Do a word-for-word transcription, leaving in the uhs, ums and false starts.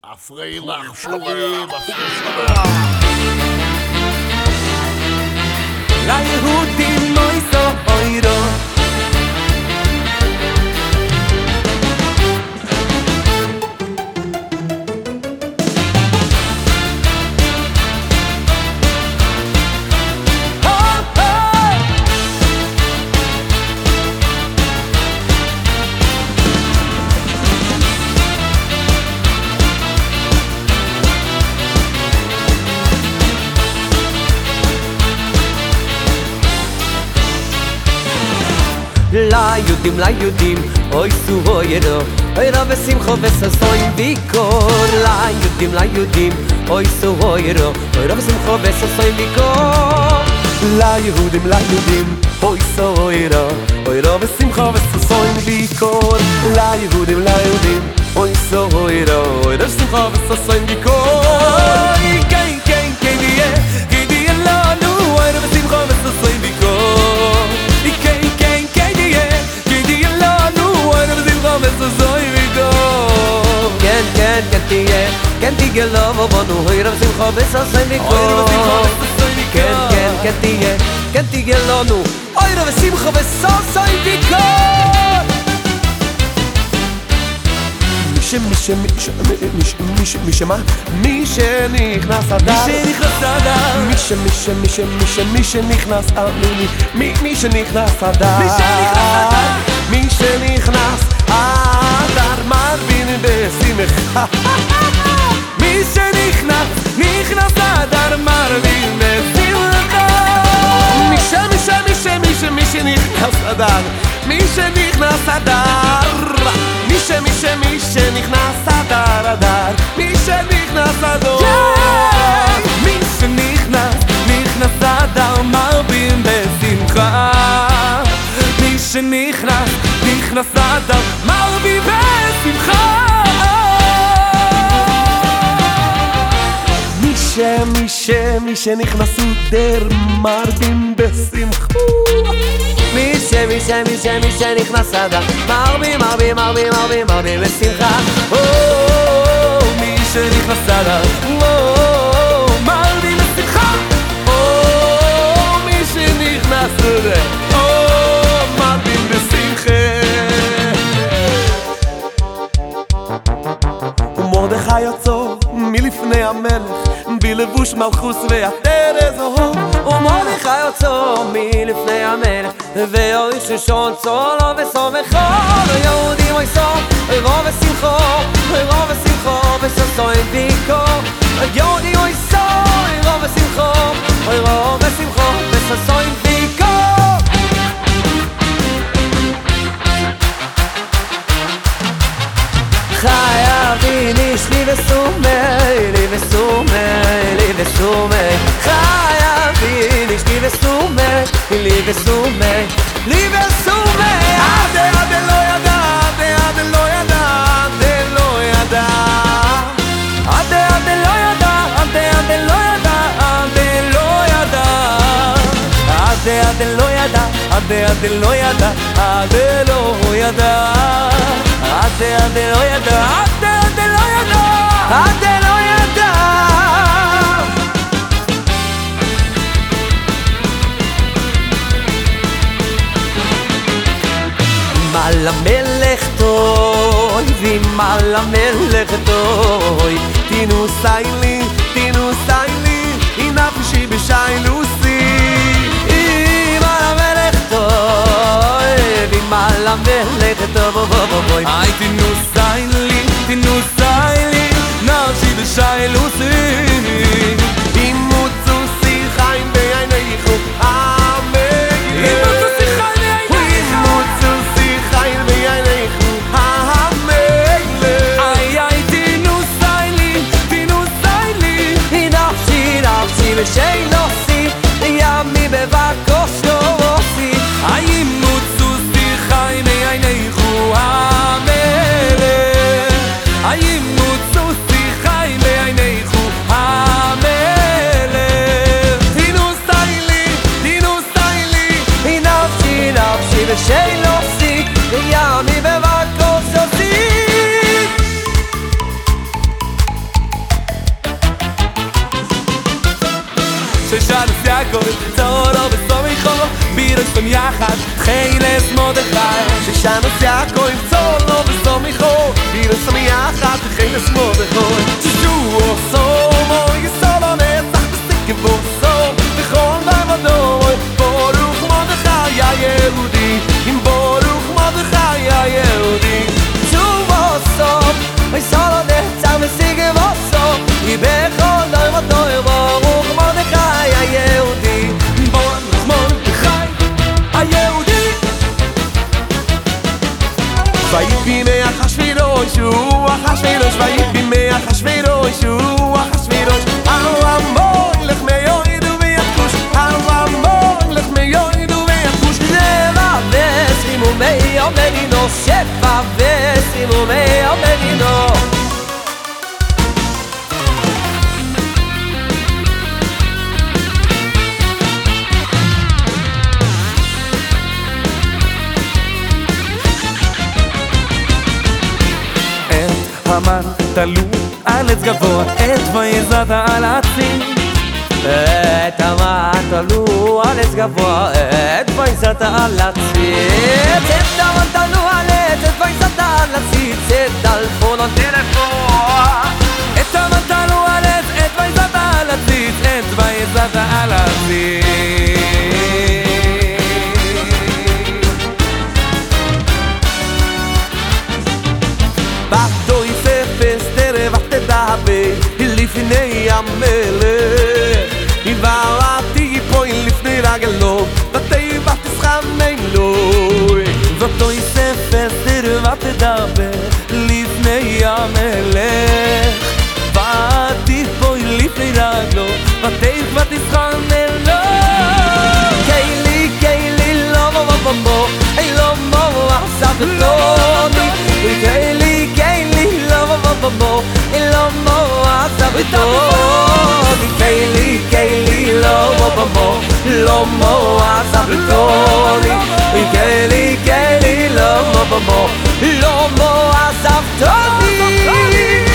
הפריילך שורים, הפריילך ליהודים מויסו אוירו ליהודים, ליהודים, אוי סו אוירו אוירו ושמחו וששון ויקור ליהודים, ליהודים, אוי סו אוירו אוירו ושמחו וששון ויקור ליהודים, ליהודים, אוי סו אוירו אוירו ושמחו וששון ויקור ליהודים, ליהודים, אוי סו אוירו אוירו ושמחו וששון ויקור כן, כן, כן יהיה, כן יהיה לנו אוירו ושמחו וששון ויקור כן, כן, כן תהיה, כן תהיה לו בנו אוירו ושמחו וששון ויקור כן, כן, כן תהיה, כן תהיה לנו אוירו ושמחו וששון ויקור מי ש... מי ש... מי ש... מי ש... מי ש... מה? מי שנכנס אדר מי שנכנס אדר מי ש... מי ש... מי ש... מי ש... מי שנכנס אדר מי... מי שנכנס אדר מי שנכנס אדר מרבין בשמחה מי שנכנס נכנס אדר מרבין בשמחה מי ש... מי ש... מי ש... מי ש... מי שנכנס אדר מי שנכנס אדר מי ש... מי ש... מי שנכנס אדר אדר מי שנכנס אדר מי שנכנס נכנס אדר מרבין בשמחה מי שנכנס נכנס אדר מרבין בשמחה מי ש... מי ש... מי שנכנס אדר מרבין בשמחה מי ש... מי ש... מי ש... מי שנכנס אדר מרבין, מרבין, מרבין, מרבין, מרבין בשמחה מי שנכנס אדר מרבין בשמחה מי שנכנס אדר מרבין בשמחה ומרדכי יצא מלפני המלך בלבוש מלכוס ועטרת זהוב ומרדכי יצא מלפני המלך ואוי ששון צולו ושמחו ויהודים מויסו אוירו ושמחו אוירו ושמחו וששון ויקור יהודים מויסו אוירו ושמחו אוירו ושמחו וששון ויקור חייבים איש לי וסומי לי וסומי לי וסומי חייבים איש לי וסומי לי וסומי לי וסומי עדה עדה לא ידע עדה עדה לא ידע עדה לא ידע עדה עדה לא ידע עדה עדה לא ידע עדה לא ידע עדה עדה לא ידע עדה עדה לא ידע עדה לא ידע עדה עדה לא ידע עדה עדה לא ידע עדה לא ידע מעל המלך טוי ומעל המלך טוי תינוסי לי, תינוסי לי נפשי בשיילוסי מעל המלך טוי ומעל המלך טוי איי תינוסי לי, תינוסי לי נפשי בשיילוסי אימוצו שיחיים בעיניך אימוצו ושאי נוסי ימי בבקוש לא עושי האם מוצו שיחי מעיניך המלך Yaakov Tzoro v'somicho Birosh Tom Yachad Tcheles Mordechai Shoshanos Yaakov Tzoro v'somicho Birosh Tom Yachad Tcheles Mordechai Tshushu Oso Mo Yisolo Netzach V'sikim Voso V'chol V'vodoi Baruch Mordechai HaYehudi Im Baruch Mordechai HaYehudi Tshushu Oso Yisolo Netzach V'sikim Voso V'chol V'vodoi Baruch Mordechai HaYehudi Baruch Mordechai HaYehudi Vayipi me'achashverosh hu achashverosh Vayipi me'achashverosh hu achashverosh Ha'amoilech me'yoidu ve'yakush Ha'amoilech me'yoidu ve'yakush Levaves imu me'yo menino Shevaves imu me'yo menino המן תלו על עץ גבוה, עת ויזעת על העצים. את המן תלו על עץ גבוה, עת ויזעת על הציץ. את המן תלו על עץ, עת ויזעת על הציץ. את טלפון או טלפון. את המן תלו על עץ, עת ויזעת על הציץ. עת ויזעת על הציץ. לפני המלך הבאתי פה לפני רגלו ותיבת תשכנן לו ואותו יסף אסתר ותדבר לפני המלך באתי פה לפני רגלו ותיבת תשכנן לו קיילי קיילי לא בבבבו לא בבבו עשב ותוני קיילי קיילי לא בבבבו לא בבבו Kayli, Kayli, lo mo lo mo asabtoni. Kayli, Kayli, lo mo lo mo asabtoni.